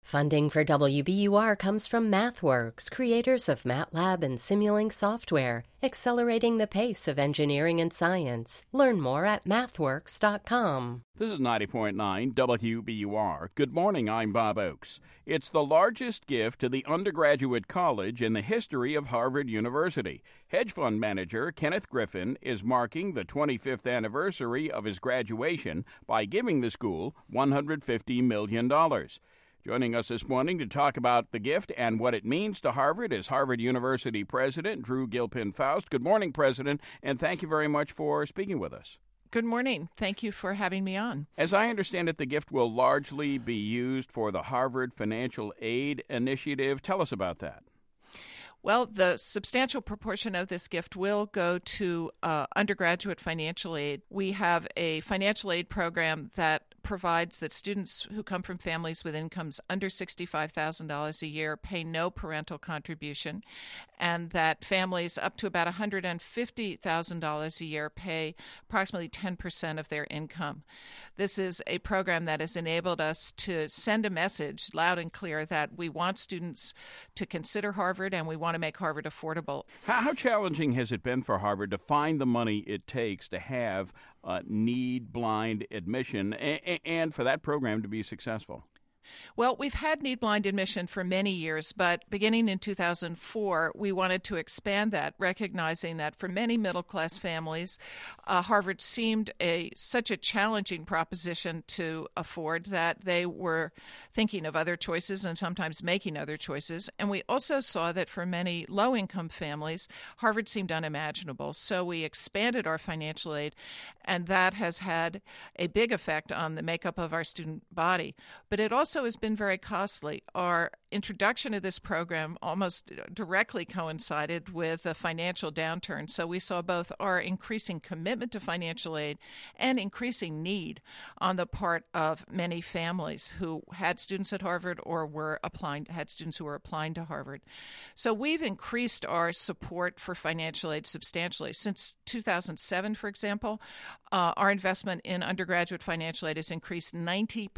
Funding for WBUR comes from MathWorks, creators of MATLAB and Simulink software, accelerating the pace of engineering and science. Learn more at mathworks.com. This is 90.9 WBUR. Good morning, I'm Bob Oakes. It's the largest gift to the undergraduate college in the history of Harvard University. Hedge fund manager Kenneth Griffin is marking the 25th anniversary of his graduation by giving the school $150 million. Joining us this morning to talk about the gift and what it means to Harvard is Harvard University President Drew Gilpin-Faust. Good morning, President, and thank you very much for speaking with us. Good morning. Thank you for having me on. As I understand it, the gift will largely be used for the Harvard Financial Aid Initiative. Tell us about that. Well, the substantial proportion of this gift will go to undergraduate financial aid. We have a financial aid program that provides that students who come from families with incomes under $65,000 a year pay no parental contribution, and that families up to about $150,000 a year pay approximately 10% of their income. This is a program that has enabled us to send a message loud and clear that we want students to consider Harvard and we want to make Harvard affordable. How challenging has it been for Harvard to find the money it takes to have need-blind admission and for that program to be successful? Well, we've had need-blind admission for many years, but beginning in 2004, we wanted to expand that, recognizing that for many middle-class families, Harvard seemed such a challenging proposition to afford that they were thinking of other choices and sometimes making other choices. And we also saw that for many low-income families, Harvard seemed unimaginable. So we expanded our financial aid, and that has had a big effect on the makeup of our student body. But it also has been very costly. Our introduction of this program almost directly coincided with a financial downturn. So we saw both our increasing commitment to financial aid and increasing need on the part of many families who had students at Harvard or had students who were applying to Harvard. So we've increased our support for financial aid substantially. Since 2007, for example, our investment in undergraduate financial aid has increased 90%,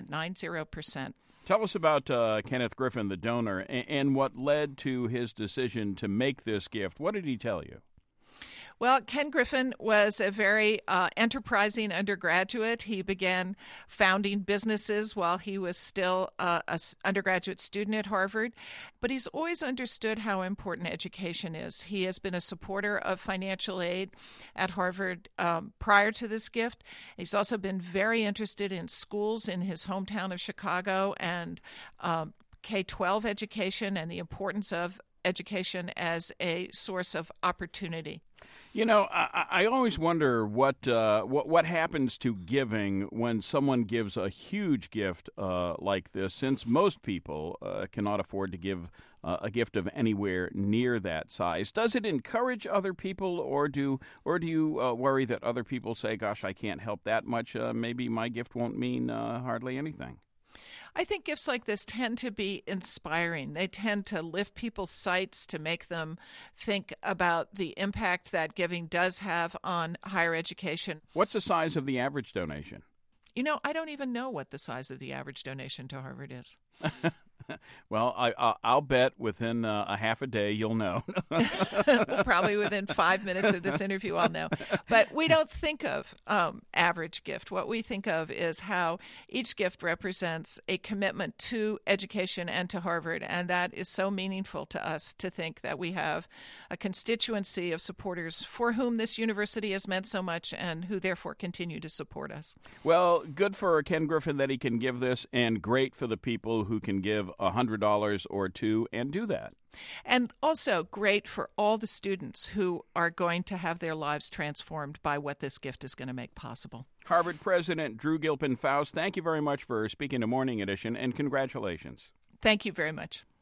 90%. Tell us about Kenneth Griffin, the donor, and what led to his decision to make this gift. What did he tell you? Well, Ken Griffin was a very enterprising undergraduate. He began founding businesses while he was still an undergraduate student at Harvard, but he's always understood how important education is. He has been a supporter of financial aid at Harvard prior to this gift. He's also been very interested in schools in his hometown of Chicago and K-12 education and the importance of education as a source of opportunity. You know, I always wonder what happens to giving when someone gives a huge gift like this, since most people cannot afford to give a gift of anywhere near that size. Does it encourage other people, or do you worry that other people say, gosh, I can't help that much, maybe my gift won't mean hardly anything? I think gifts like this tend to be inspiring. They tend to lift people's sights, to make them think about the impact that giving does have on higher education. What's the size of the average donation? You know, I don't even know what the size of the average donation to Harvard is. Well, I'll bet within a half a day you'll know. Probably within 5 minutes of this interview I'll know. But we don't think of average gift. What we think of is how each gift represents a commitment to education and to Harvard, and that is so meaningful to us to think that we have a constituency of supporters for whom this university has meant so much and who therefore continue to support us. Well, good for Ken Griffin that he can give this, and great for the people who can give $100 or $2 and do that. And also great for all the students who are going to have their lives transformed by what this gift is going to make possible. Harvard President Drew Gilpin-Faust, thank you very much for speaking to Morning Edition, and congratulations. Thank you very much.